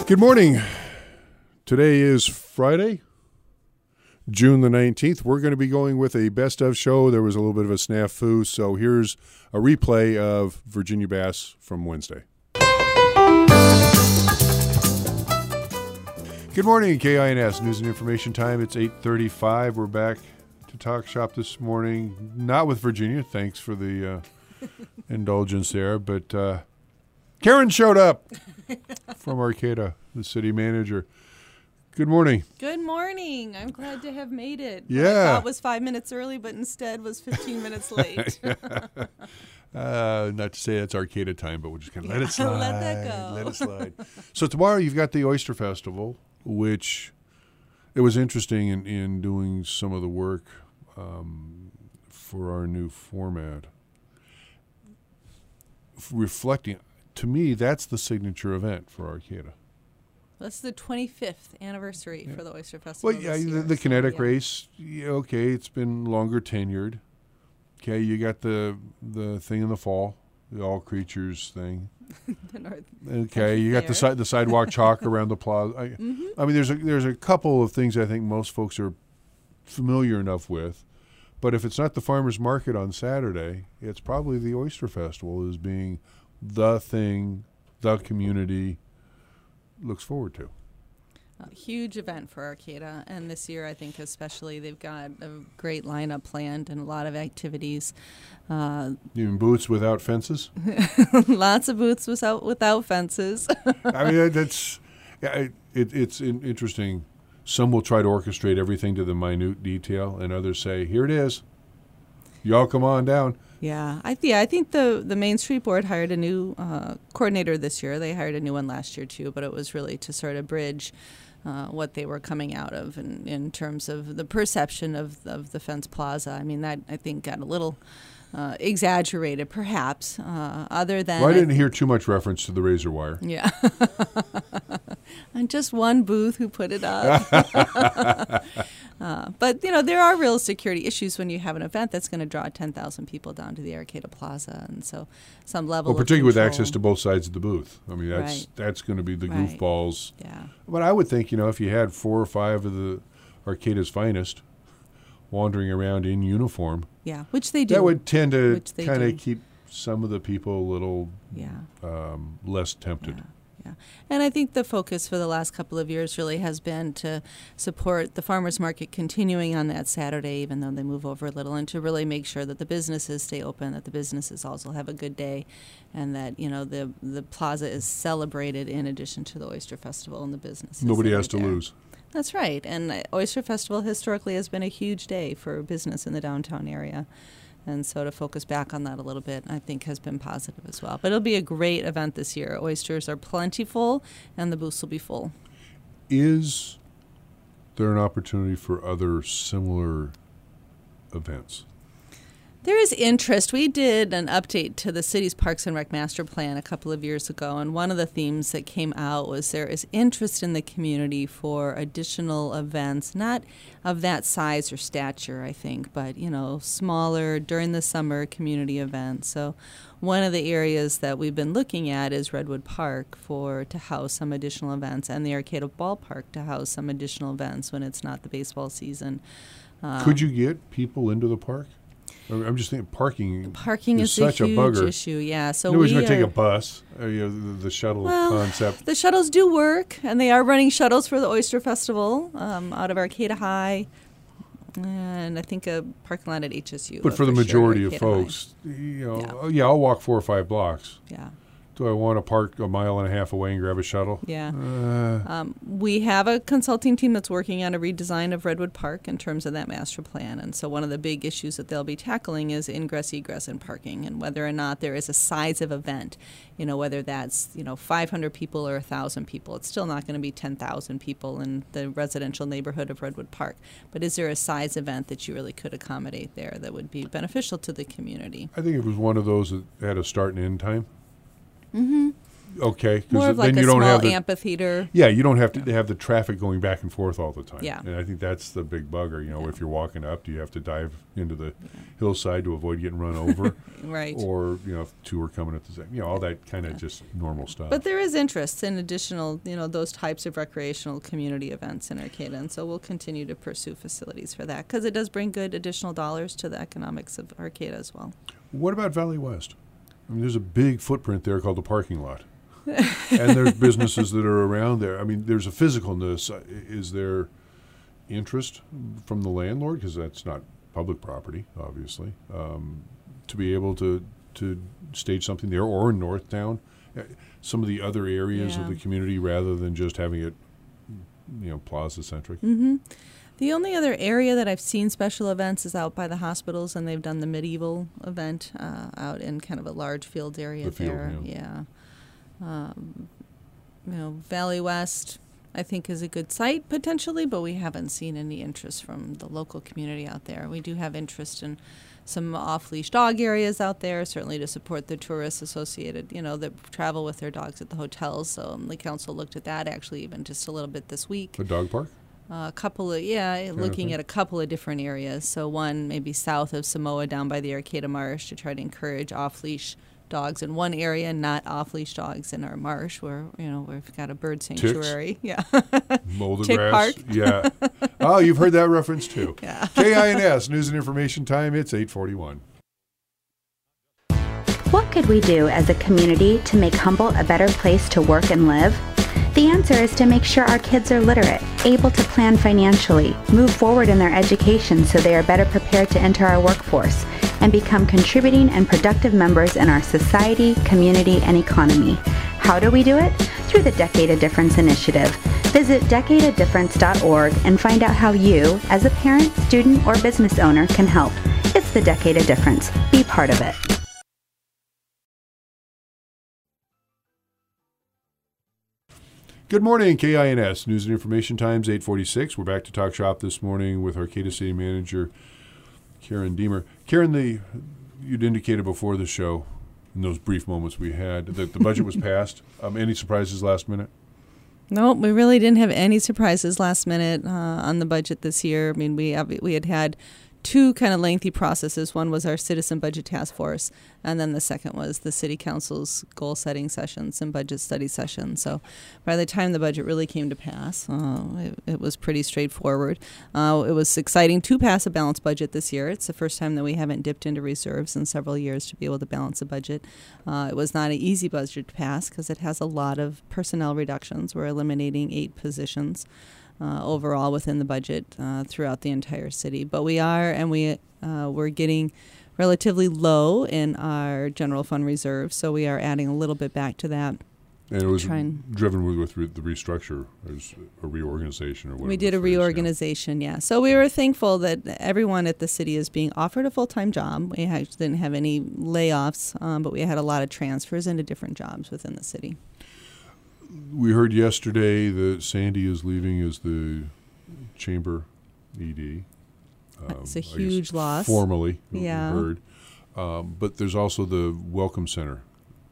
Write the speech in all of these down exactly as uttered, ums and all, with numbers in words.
Good morning. Today is Friday, June the nineteenth. We're going to be going with a best of show. There was a little bit of a snafu, so here's a replay of Virginia Bass from Wednesday. Good morning, K I N S News and Information Time. It's eight thirty-five. We're back to talk shop this morning. Not with Virginia. Thanks for the uh, indulgence there. But uh, Karen showed up from Arcata, the city manager. Good morning. Good morning. I'm glad to have made it. Yeah. What I thought was five minutes early, but instead was fifteen minutes late. Uh, not to say that's Arcata time, but we'll just kind of let it slide. Let that go. Let it slide. So tomorrow you've got the Oyster Festival, which it was interesting in, in doing some of the work um, for our new format. F- reflecting, to me, that's the signature event for Arcata. That's the twenty-fifth anniversary yeah. for the Oyster Festival. Well, yeah, this the, year, the so, kinetic yeah. race, yeah, okay, it's been longer tenured. Okay, you got the the thing in the fall, the all creatures thing. the North okay, you got the side the sidewalk chalk around the plaza. I, mm-hmm. I mean, there's a there's a couple of things I think most folks are familiar enough with, but if it's not the farmers market on Saturday, it's probably the Oyster Festival as being the thing the community looks forward to. A huge event for Arcata, and this year I think especially they've got a great lineup planned and a lot of activities. Uh, Even booths without fences? Lots of booths without without fences. I mean, that's yeah, it, it's in, interesting. Some will try to orchestrate everything to the minute detail, and others say, here it is. Y'all come on down. Yeah, I, yeah, I think the, the Main Street Board hired a new uh, coordinator this year. They hired a new one last year, too, but it was really to sort of bridge uh, what they were coming out of in, in terms of the perception of, of the Fence Plaza. I mean, that, I think, got a little uh, exaggerated, perhaps, uh, other than... Well, I didn't I hear too much reference to the razor wire. Yeah. And just one booth who put it up. Uh, but, you know, there are real security issues when you have an event that's going to draw ten thousand people down to the Arcata Plaza. And so some level well, particularly of with access to both sides of the booth. I mean, that's right. that's going to be the right. goofballs. Yeah. But I would think, you know, if you had four or five of the Arcata's finest wandering around in uniform. Yeah, which they do. That would tend to kind do. of keep some of the people a little yeah. um, less tempted. Yeah. Yeah. And I think the focus for the last couple of years really has been to support the farmers market continuing on that Saturday, even though they move over a little, and to really make sure that the businesses stay open, that the businesses also have a good day, and that, you know, the the plaza is celebrated in addition to the Oyster Festival and the businesses. Nobody has to there. lose. That's right. And uh, Oyster Festival historically has been a huge day for business in the downtown area. And so to focus back on that a little bit, I think, has been positive as well. But it'll be a great event this year. Oysters are plentiful, and the booths will be full. Is there an opportunity for other similar events? There is interest. We did an update to the city's Parks and Rec Master Plan a couple of years ago, and one of the themes that came out was there is interest in the community for additional events, not of that size or stature, I think, but, you know, smaller during the summer community events. So one of the areas that we've been looking at is Redwood Park for to house some additional events, and the Arcata Ballpark to house some additional events when it's not the baseball season. Um, Could you get people into the park? I'm just thinking parking. Parking is, is such a huge a bugger. issue. Yeah, so Nobody's we going to take are, a bus. Uh, you know, the, the shuttle well, concept. The shuttles do work, and they are running shuttles for the Oyster Festival um, out of Arcata High, and I think a parking lot at H S U. But for the for majority sure, of Arcata folks, High. you know, Yeah. oh, yeah, I'll walk four or five blocks. Yeah. Do I want to park a mile and a half away and grab a shuttle? Yeah. Uh, Um, we have a consulting team that's working on a redesign of Redwood Park in terms of that master plan. And so one of the big issues that they'll be tackling is ingress, egress, and parking, and whether or not there is a size of event. You know, whether that's, you know, five hundred people or one thousand people. It's still not going to be ten thousand people in the residential neighborhood of Redwood Park. But is there a size event that you really could accommodate there that would be beneficial to the community? I think it was one of those that had a start and end time. Mm-hmm. Okay, More of like then a you don't small have the, amphitheater. yeah, you don't have to have the traffic going back and forth all the time. Yeah. And I think that's the big bugger. You know, Yeah. if you're walking up, do you have to dive into the hillside to avoid getting run over? Right. Or, you know, if two are coming at the same, you know, all that kind of just normal stuff. But there is interest in additional, you know, those types of recreational community events in Arcata, and so we'll continue to pursue facilities for that because it does bring good additional dollars to the economics of Arcata as well. What about Valley West? I mean, there's a big footprint there called the parking lot. And there's businesses that are around there. I mean, there's a physicalness. Uh, Is there interest from the landlord, because that's not public property, obviously, um, to be able to to stage something there, or in Northtown, uh, some of the other areas Yeah. of the community, rather than just having it, you know, plaza-centric? Mm-hmm. The only other area that I've seen special events is out by the hospitals, and they've done the medieval event uh, out in kind of a large field area The field, there. yeah. Yeah. Um, you know, Valley West, I think, is a good site potentially, but we haven't seen any interest from the local community out there. We do have interest in some off-leash dog areas out there, certainly to support the tourists associated, you know, that travel with their dogs at the hotels. So um, the council looked at that actually even just a little bit this week. A dog park? Uh, a couple of, yeah, looking thing. at a couple of different areas. So one maybe south of Samoa down by the Arcata Marsh to try to encourage off-leash dogs in one area, not off-leash dogs in our marsh where, you know, we've got a bird sanctuary. Yeah. Mow the Tick grass. Park. Yeah. Oh, you've heard that reference too. Yeah. K I N S, News and Information Time. It's eight forty-one. What could we do as a community to make Humboldt a better place to work and live? The answer is to make sure our kids are literate, able to plan financially, move forward in their education so they are better prepared to enter our workforce, and become contributing and productive members in our society, community, and economy. How do we do it? Through the Decade of Difference initiative. Visit decade of difference dot org and find out how you, as a parent, student, or business owner, can help. It's the Decade of Difference. Be part of it. Good morning, K I N S, News and Information Times, eight forty-six. We're back to talk shop this morning with Arcata City Manager Karen Deemer. Karen, the you'd indicated before the show, in those brief moments we had, that the budget was passed. Um, any surprises last minute? No, we really didn't have any surprises last minute uh, on the budget this year. I mean, we have, we had had two kind of lengthy processes. One was our Citizen Budget Task Force, and then the second was the City Council's goal-setting sessions and budget study sessions. So by the time the budget really came to pass, uh, it, it was pretty straightforward. Uh, it was exciting to pass a balanced budget this year. It's the first time that we haven't dipped into reserves in several years to be able to balance a budget. Uh, it was not an easy budget to pass because it has a lot of personnel reductions. We're eliminating eight positions. Uh, overall within the budget uh, throughout the entire city. But we are, and we, uh, we're getting relatively low in our general fund reserve, so we are adding a little bit back to that. And it was Trying. driven with, with re- the restructure, as a reorganization or whatever. We did the a phrase, yeah. reorganization, yeah. So we were thankful that everyone at the city is being offered a full-time job. We ha- didn't have any layoffs, um, but we had a lot of transfers into different jobs within the city. We heard yesterday that Sandy is leaving as the chamber E D. Um, It's a I guess huge loss. Formally, we Yeah. heard. Um, but there's also the Welcome Center,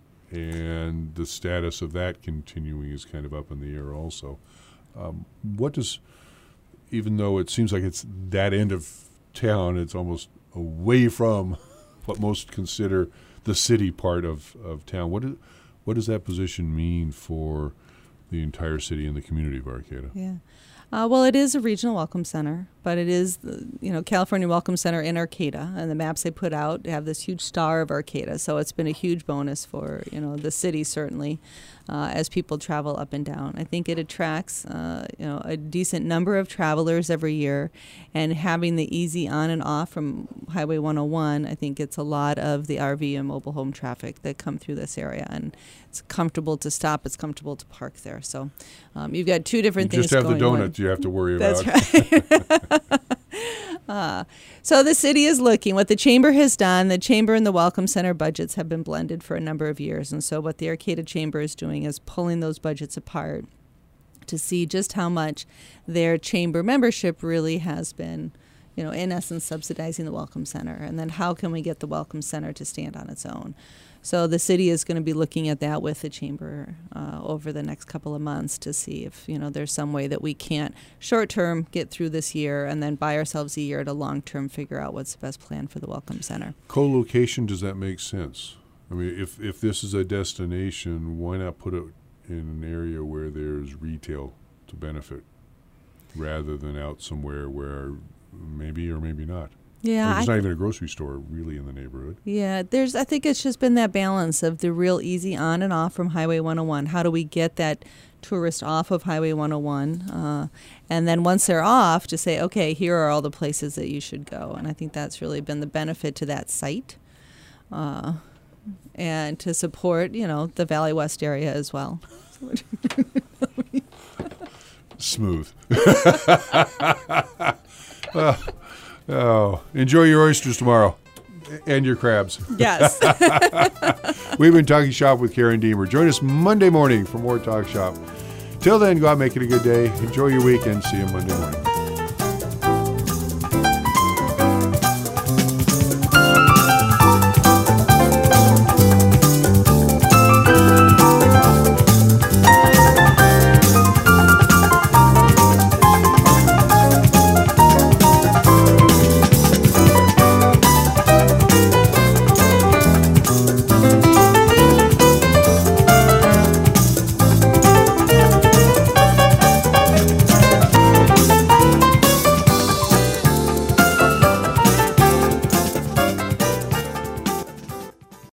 and the status of that continuing is kind of up in the air also. Um, what does, even though it seems like it's that end of town, it's almost away from what most consider the city part of, of town. What, is, what does that position mean for the entire city and the community of Arcata? Yeah. Uh, well, it is a regional welcome center, but it is, the, you know, California Welcome Center in Arcata, and the maps they put out have this huge star of Arcata. So it's been a huge bonus for, you know, the city certainly, uh, as people travel up and down. I think it attracts, uh, you know, a decent number of travelers every year, and having the easy on and off from Highway one oh one, I think it's a lot of the R V and mobile home traffic that come through this area, and it's comfortable to stop. It's comfortable to park there. So um, you've got two different You things just have going the on. donuts you have to worry That's about. right. uh, so the city is looking. What the Chamber has done, the Chamber and the Welcome Center budgets have been blended for a number of years. And so what the Arcata Chamber is doing is pulling those budgets apart to see just how much their chamber membership really has been, you know, in essence, subsidizing the Welcome Center. And then how can we get the Welcome Center to stand on its own? So the city is going to be looking at that with the chamber uh, over the next couple of months to see if, you know, there's some way that we can't short-term get through this year and then buy ourselves a year to long-term figure out what's the best plan for the Welcome Center. Co-location, does that make sense? I mean, if, if this is a destination, why not put it in an area where there's retail to benefit rather than out somewhere where maybe or maybe not? Yeah, or there's I, not even a grocery store really in the neighborhood. Yeah, there's. I think it's just been that balance of the real easy on and off from Highway one oh one. How do we get that tourist off of Highway one oh one? Uh, and then once they're off, to say, okay, here are all the places that you should go. And I think that's really been the benefit to that site, uh, and to support, you know, the Valley West area as well. Smooth. uh, Oh, enjoy your oysters tomorrow and your crabs. Yes. We've been Talking Shop with Karen Deemer. Join us Monday morning for more Talk Shop. Till then, go out, make it a good day. Enjoy your weekend. See you Monday morning.